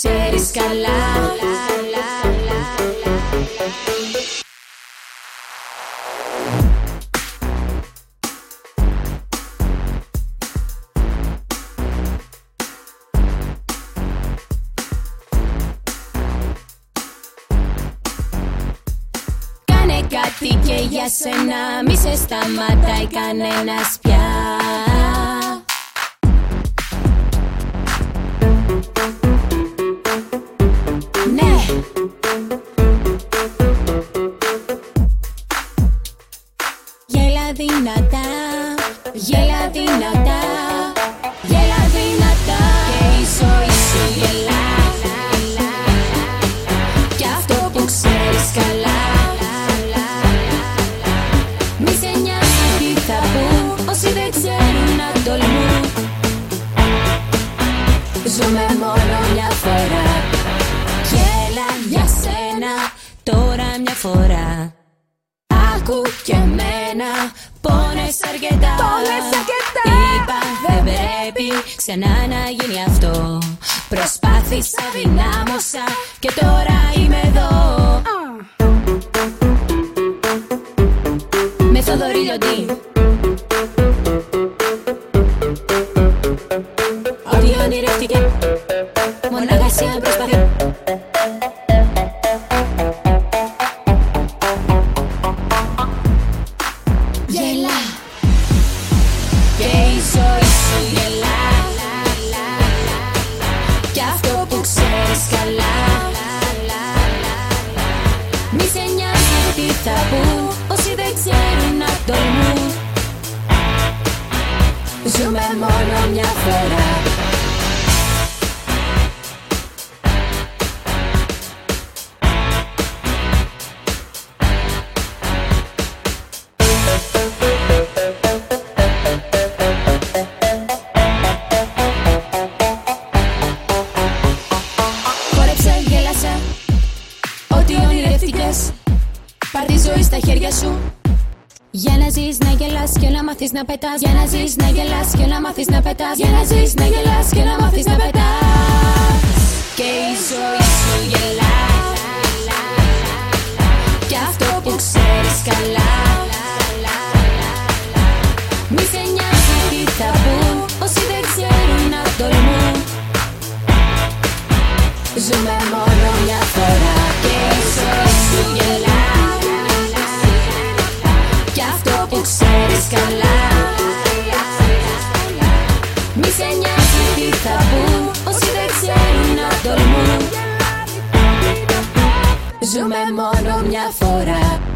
ξέρεις καλά. Κάνε κάτι και για σένα, μη σε σταματάει κανένας πια. Γέλα δυνατά, γέλα δυνατά, γέλα δυνατά. Και η ζωή σου γελά, κι αυτό που ξέρεις καλά. Μη σε νοιάζει τι θα πουν όσοι δεν ξέρουν να τολμούν. Ζούμε μόνο μια φορά, γέλα για σένα τώρα μια φορά. Άκου και εμένα, πόνες αρκετά. Είπα δεν πρέπει ξανά να γίνει αυτό. Προσπάθησα, δυνάμωσα και τώρα είμαι εδώ. Με Θοδωρή Λιοντή. Ό,τι ονειρεύτηκε μονάχα εσύ αν προσπαθεί. Γελά και η ζωή σου γελά, κι αυτό που ξέρεις καλά. Μη σε νοιάζει τι θα πούν όσοι δεν ξέρουν να τολμούν. Ζούμε μόνο μια φορά. Ό,τι ονειρεύτηκες, πάρ' τη ζωή στα χέρια σου. Για να ζεις, να γελάς και να μάθεις να πετάς. Για να ζεις, να γελάς και να μάθεις να πετάς. Για να ζεις, να γελάς και να μάθεις να πετάς. Και η ζωή σου γελά, κι αυτό που ξέρεις καλά. Μη σε νοιάζει τι θα πούν όσοι δεν ξέρουν να τολμούν. Ζούμε μόνο μια φορά και η ζωή σου γελά, κι αυτό που ξέρεις καλά. Μη σε νοιάζει τι θα πούν όσοι δεν ξέρουν να τολμούν. Ζούμε μόνο μια φορά.